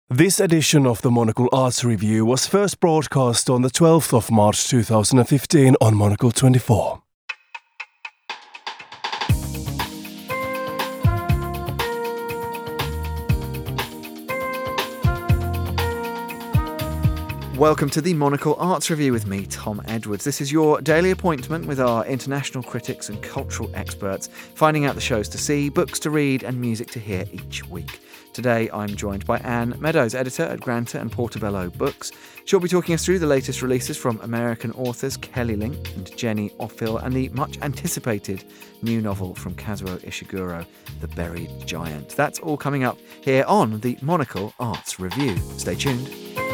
This edition of the Monocle Arts Review was first broadcast on the 12th of March 2015 on Monocle 24. Welcome to the Monocle Arts Review with me, Tom Edwards. This is your daily appointment with our international critics and cultural experts, finding out the shows to see, books to read and music to hear each week. Today I'm joined by Anne Meadows, editor at Granta and Portobello Books. She'll be talking us through the latest releases from American authors Kelly Link and Jenny Offill and the much anticipated new novel from Kazuo Ishiguro, The Buried Giant. That's all coming up here on the Monocle Arts Review. Stay tuned.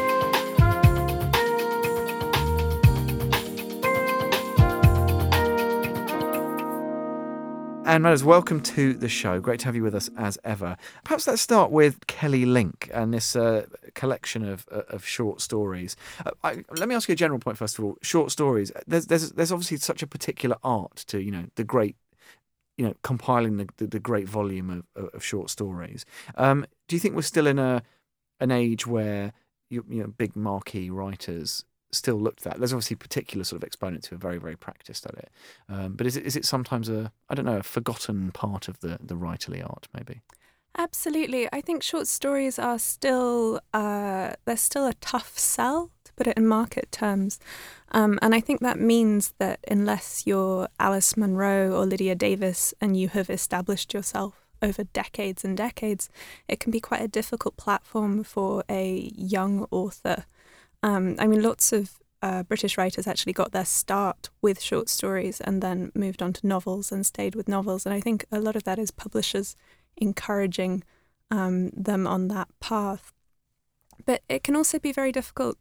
Anne Meadows, welcome to the show. Great to have you with us as ever. Perhaps let's start with Kelly Link and this collection of short stories. Let me ask you a general point first of all. Short stories. There's obviously such a particular art to the great, compiling the great volume of short stories. Do you think we're still in an age where big marquee writers still looked at? There's obviously particular sort of exponents who are very, very practiced at it. But is it sometimes a forgotten part of the writerly art, maybe? Absolutely. I think short stories are still, they're still a tough sell, to put it in market terms. And I think that means that unless you're Alice Munro or Lydia Davis and you have established yourself over decades and decades, it can be quite a difficult platform for a young author. Lots of British writers actually got their start with short stories and then moved on to novels and stayed with novels. And I think a lot of that is publishers encouraging them on that path. But it can also be very difficult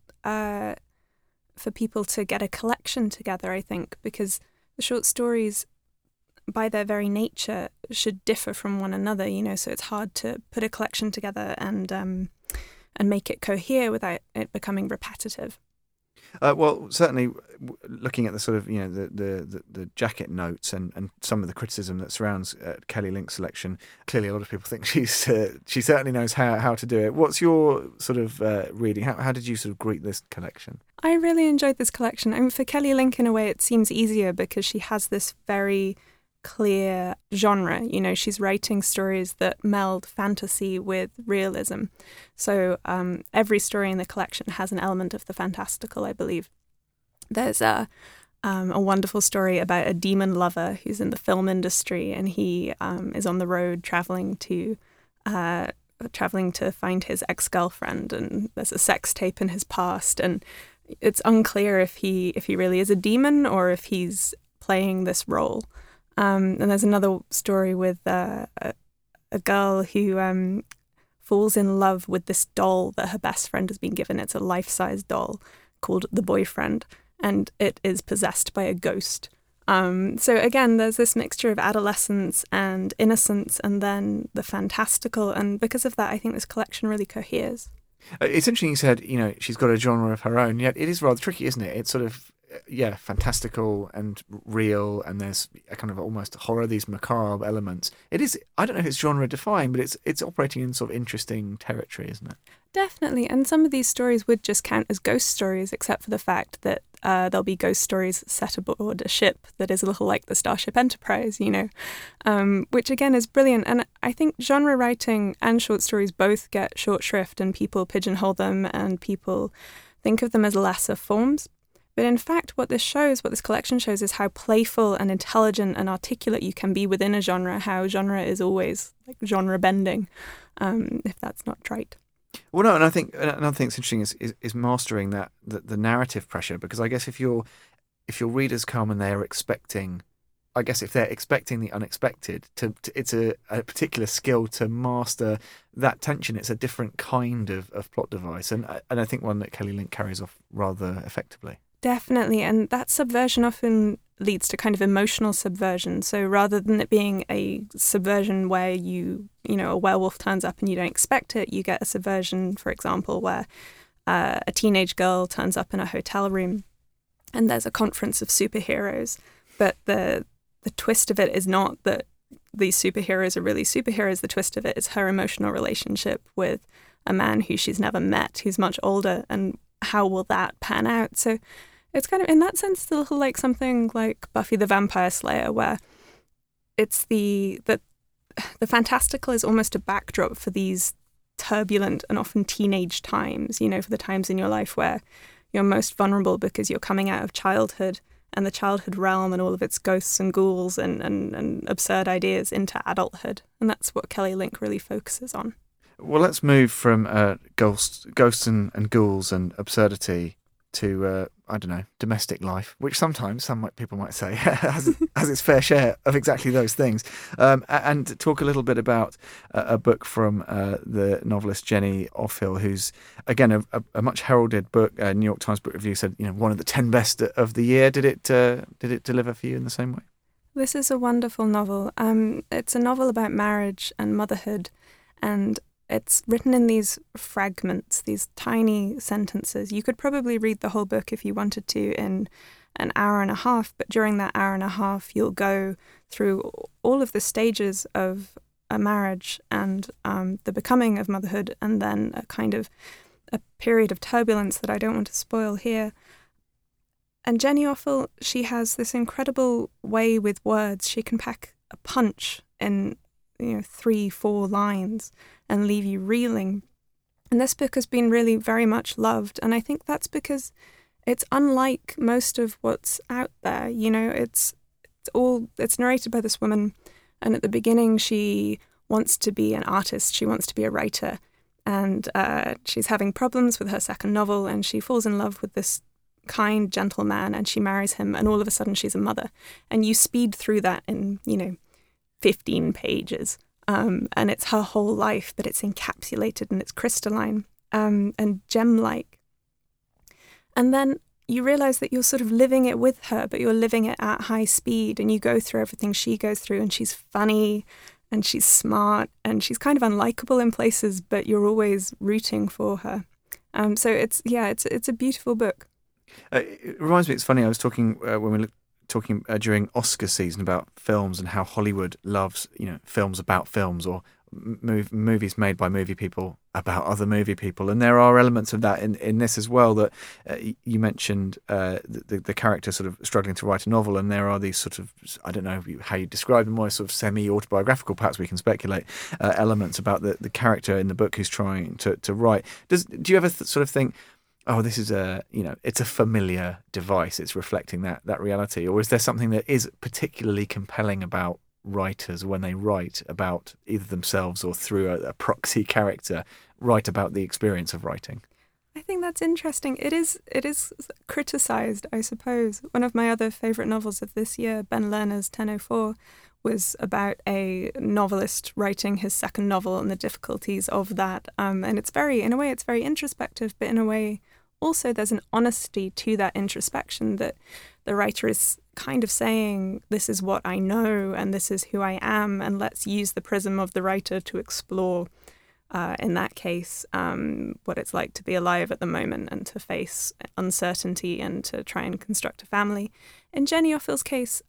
for people to get a collection together, I think, because the short stories, by their very nature, should differ from one another, so it's hard to put a collection together and make it cohere without it becoming repetitive. Well, certainly, looking at the sort of the jacket notes and some of the criticism that surrounds Kelly Link's selection, clearly a lot of people think she certainly knows how to do it. What's your sort of reading? How did you sort of greet this collection? I really enjoyed this collection. For Kelly Link, in a way, it seems easier because she has this very clear genre. She's writing stories that meld fantasy with realism. So every story in the collection has an element of the fantastical, I believe. There's a wonderful story about a demon lover who's in the film industry, and he is on the road traveling to find his ex-girlfriend, and there's a sex tape in his past, and it's unclear if he really is a demon or if he's playing this role. And there's another story with a girl who falls in love with this doll that her best friend has been given. It's a life-size doll called The Boyfriend, and it is possessed by a ghost. So again, there's this mixture of adolescence and innocence and then the fantastical, and because of that, I think this collection really coheres. It's interesting you said, she's got a genre of her own, yet it is rather tricky, isn't it? It's sort of fantastical and real, and there's a kind of almost horror, these macabre elements. It is, I don't know if it's genre defying, but it's operating in sort of interesting territory, isn't it? Definitely, and some of these stories would just count as ghost stories, except for the fact that there'll be ghost stories set aboard a ship that is a little like the Starship Enterprise, which again is brilliant. And I think genre writing and short stories both get short shrift, and people pigeonhole them, and people think of them as lesser forms. But in fact, what this collection shows, is how playful and intelligent and articulate you can be within a genre, how genre is always like genre bending, if that's not trite. Well, no, and I think another thing that's interesting is mastering the narrative pressure, because I guess if your readers come and they are expecting, I guess if they're expecting the unexpected, it's a particular skill to master that tension. It's a different kind of plot device, and I think one that Kelly Link carries off rather effectively. Definitely, and that subversion often leads to kind of emotional subversion. So rather than it being a subversion where a werewolf turns up and you don't expect it, you get a subversion, for example, where a teenage girl turns up in a hotel room and there's a conference of superheroes, but the twist of it is not that these superheroes are really superheroes. The twist of it is her emotional relationship with a man who she's never met, who's much older, and how will that pan out? So it's kind of, in that sense, a little like something like Buffy the Vampire Slayer, where it's the fantastical is almost a backdrop for these turbulent and often teenage times, for the times in your life where you're most vulnerable because you're coming out of childhood and the childhood realm and all of its ghosts and ghouls and absurd ideas into adulthood. And that's what Kelly Link really focuses on. Well, let's move from ghosts and ghouls and absurdity to, domestic life, which sometimes people might say has its fair share of exactly those things. And talk a little bit about a book from the novelist Jenny Offill, who's, again, a much heralded book. New York Times Book Review said, one of the 10 best of the year. Did it deliver for you in the same way? This is a wonderful novel. It's a novel about marriage and motherhood, and it's written in these fragments, these tiny sentences. You could probably read the whole book if you wanted to in an hour and a half, but during that hour and a half, you'll go through all of the stages of a marriage and the becoming of motherhood, and then a period of turbulence that I don't want to spoil here. And Jenny Offill, she has this incredible way with words. She can pack a punch in 3-4 lines and leave you reeling. And this book has been really very much loved, and I think that's because it's unlike most of what's out there. It's narrated by this woman, and at the beginning she wants to be an artist, she wants to be a writer, and she's having problems with her second novel, and she falls in love with this kind, gentle man, and she marries him, and all of a sudden she's a mother. And you speed through that in 15 pages. And it's her whole life, but it's encapsulated and it's crystalline and gem-like. And then you realise that you're sort of living it with her, but you're living it at high speed, and you go through everything she goes through, and she's funny and she's smart and she's kind of unlikable in places, but you're always rooting for her. So it's a beautiful book. It reminds me, it's funny, I was talking when we looked during Oscar season about films and how Hollywood loves, films about films, or movies made by movie people about other movie people. And there are elements of that in this as well, that you mentioned the character sort of struggling to write a novel, and there are these sort of, I don't know how you describe them, more sort of semi-autobiographical, perhaps we can speculate, elements about the character in the book who's trying to write. Do you ever sort of think, oh, this is it's a familiar device, it's reflecting that reality? Or is there something that is particularly compelling about writers when they write about either themselves or through a proxy character, write about the experience of writing? I think that's interesting. It is criticised, I suppose. One of my other favourite novels of this year, Ben Lerner's 10:04, was about a novelist writing his second novel and the difficulties of that. And in a way, it's very introspective, but in a way, also there's an honesty to that introspection, that the writer is kind of saying, this is what I know and this is who I am, and let's use the prism of the writer to explore, in that case, what it's like to be alive at the moment and to face uncertainty and to try and construct a family. In Jenny Offill's case,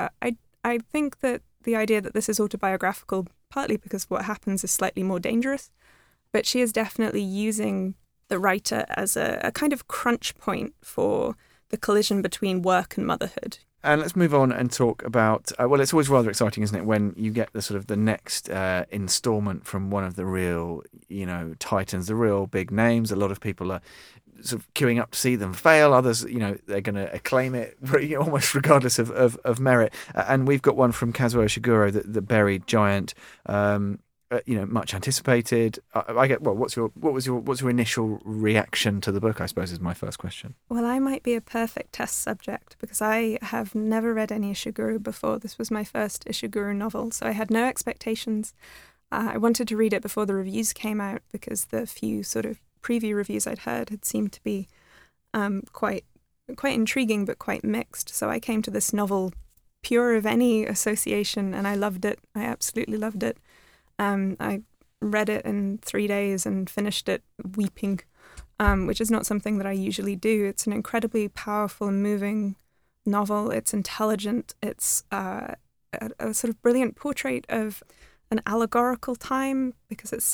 I think that the idea that this is autobiographical, partly because what happens is slightly more dangerous, but she is definitely using the writer as a kind of crunch point for the collision between work and motherhood. And let's move on and talk about, it's always rather exciting, isn't it, when you get the sort of the next instalment from one of the real, titans, the real big names. A lot of people are sort of queuing up to see them fail. Others, they're going to acclaim it almost regardless of merit. And we've got one from Kazuo Ishiguro, the buried giant. Much anticipated. What was your initial reaction to the book, I suppose, is my first question. Well, I might be a perfect test subject because I have never read any Ishiguro before. This was my first Ishiguro novel, so I had no expectations. I wanted to read it before the reviews came out because the few sort of preview reviews I'd heard had seemed to be quite intriguing but quite mixed. So I came to this novel pure of any association, and I loved it. I absolutely loved it. I read it in 3 days and finished it weeping, which is not something that I usually do. It's an incredibly powerful and moving novel. It's intelligent. It's a sort of brilliant portrait of an allegorical time because it's set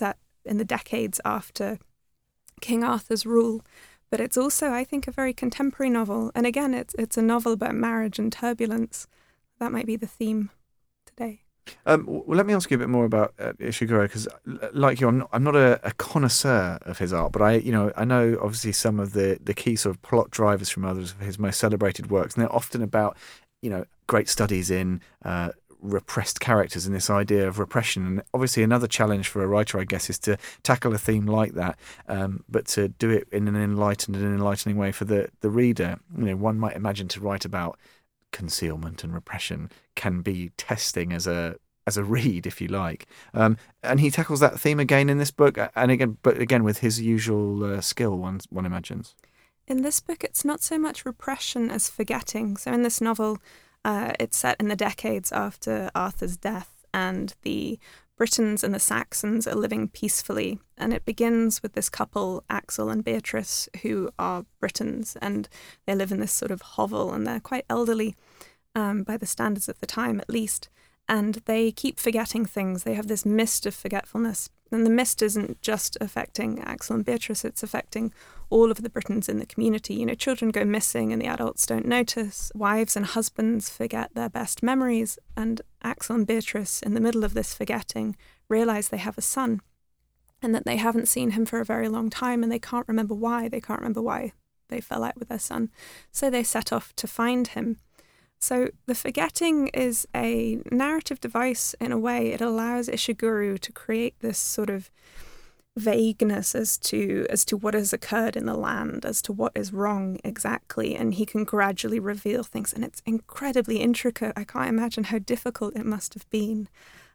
in the decades after King Arthur's rule. But it's also, I think, a very contemporary novel. And again, it's a novel about marriage and turbulence. That might be the theme today. Well, let me ask you a bit more about Ishiguro, because, like you, I'm not a connoisseur of his art, but I know obviously some of the key sort of plot drivers from others of his most celebrated works, and they're often about great studies in repressed characters and this idea of repression. And obviously another challenge for a writer, I guess, is to tackle a theme like that, but to do it in an enlightening way for the reader. One might imagine to write about concealment and repression can be testing as a read, if you like. And he tackles that theme again in this book, but again with his usual skill, one imagines. In this book, it's not so much repression as forgetting. So in this novel, it's set in the decades after Arthur's death, and the Britons and the Saxons are living peacefully. And it begins with this couple, Axel and Beatrice, who are Britons, and they live in this sort of hovel, and they're quite elderly by the standards of the time, at least. And they keep forgetting things. They have this mist of forgetfulness. And the mist isn't just affecting Axel and Beatrice, it's affecting all of the Britons in the community. Children go missing and the adults don't notice. Wives and husbands forget their best memories. And Axel and Beatrice, in the middle of this forgetting, realise they have a son and that they haven't seen him for a very long time, and they can't remember why. They can't remember why they fell out with their son. So they set off to find him. So the forgetting is a narrative device in a way. It allows Ishiguro to create this sort of vagueness as to what has occurred in the land, as to what is wrong exactly, and he can gradually reveal things, and it's incredibly intricate. I can't imagine how difficult it must have been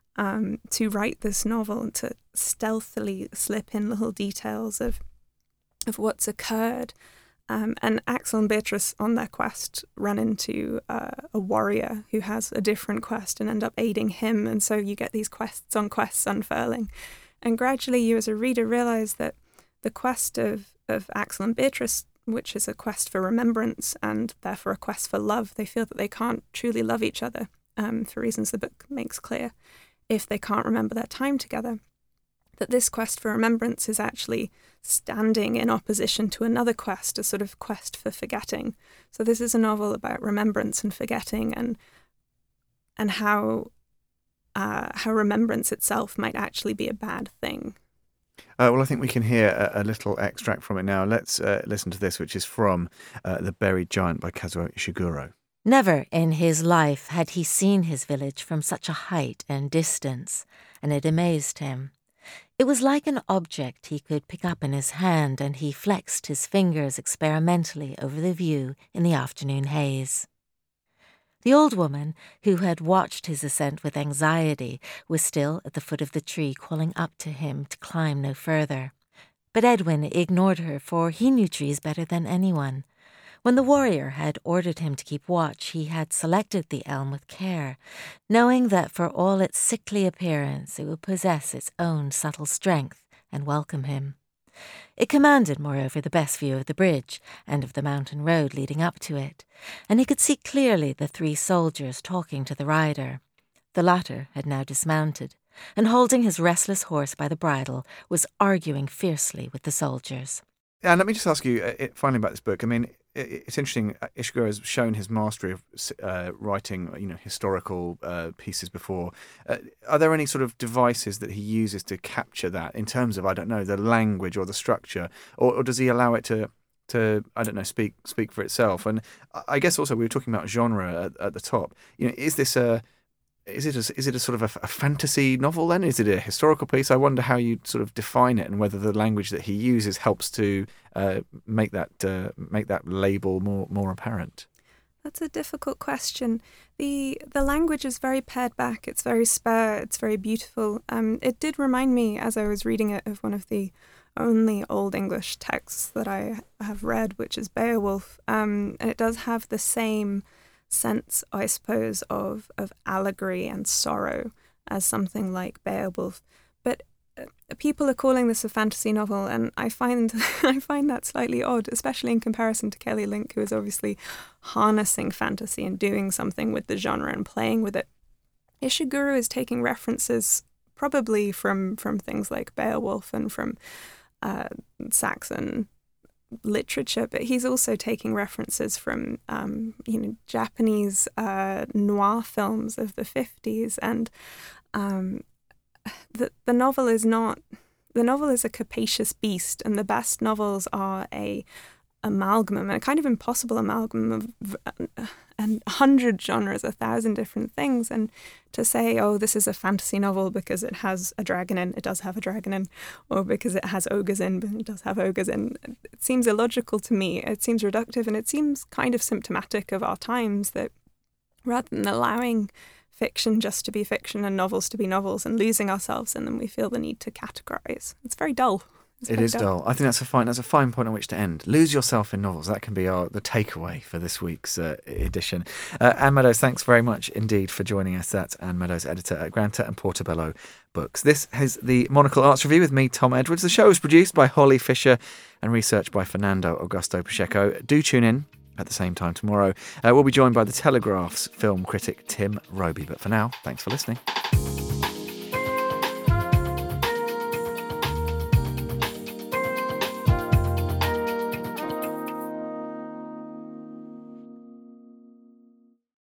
to write this novel and to stealthily slip in little details of what's occurred. And Axel and Beatrice on their quest run into a warrior who has a different quest and end up aiding him. And so you get these quests unfurling. And gradually you as a reader realise that the quest of Axel and Beatrice, which is a quest for remembrance and therefore a quest for love, they feel that they can't truly love each other for reasons the book makes clear if they can't remember their time together. That this quest for remembrance is actually standing in opposition to another quest, a sort of quest for forgetting. So this is a novel about remembrance and forgetting, and how remembrance itself might actually be a bad thing. Well, I think we can hear a little extract from it now. Let's listen to this, which is from The Buried Giant by Kazuo Ishiguro. Never in his life had he seen his village from such a height and distance, and it amazed him. It was like an object he could pick up in his hand, and he flexed his fingers experimentally over the view in the afternoon haze. The old woman, who had watched his ascent with anxiety, was still at the foot of the tree calling up to him to climb no further. But Edwin ignored her, for he knew trees better than anyone. When the warrior had ordered him to keep watch, he had selected the elm with care, knowing that for all its sickly appearance it would possess its own subtle strength and welcome him. It commanded, moreover, the best view of the bridge and of the mountain road leading up to it, and he could see clearly the 3 soldiers talking to the rider. The latter had now dismounted, and holding his restless horse by the bridle, was arguing fiercely with the soldiers. And let me just ask you, finally, about this book. I mean, it's interesting. Ishiguro has shown his mastery of writing, historical pieces before. Are there any sort of devices that he uses to capture that in terms of, I don't know, the language or the structure, or does he allow it to I don't know, speak for itself? And I guess also we were talking about genre at the top. Is this Is it a sort of a fantasy novel then? Is it a historical piece? I wonder how you sort of define it, and whether the language that he uses helps to make that label more apparent. That's a difficult question. The language is very pared back. It's very spare. It's very beautiful. It did remind me, as I was reading it, of one of the only Old English texts that I have read, which is Beowulf. And it does have the same sense, I suppose, of allegory and sorrow as something like Beowulf. But people are calling this a fantasy novel, and I find that slightly odd, especially in comparison to Kelly Link, who is obviously harnessing fantasy and doing something with the genre and playing with it. Ishiguro is taking references probably from things like Beowulf and from Saxon literature, but he's also taking references from Japanese noir films of the 50s, and the novel is a capacious beast, and the best novels are a kind of impossible amalgam of 100 genres, 1,000 different things. And to say, oh, this is a fantasy novel because it has a dragon in, it does have a dragon in, or because it has ogres in, but it does have ogres in, it seems illogical to me. It seems reductive, and it seems kind of symptomatic of our times, that rather than allowing fiction just to be fiction and novels to be novels and losing ourselves in them, we feel the need to categorise. It's very dull. It is dull. I think that's a fine point on which to end. Lose yourself in novels. That can be the takeaway for this week's edition. Anne Meadows, thanks very much indeed for joining us. That's Anne Meadows, editor at Granta and Portobello Books. This is the Monocle Arts Review with me, Tom Edwards. The show is produced by Holly Fisher and researched by Fernando Augusto Pacheco. Do tune in at the same time tomorrow. We'll be joined by The Telegraph's film critic Tim Roby. But for now, thanks for listening.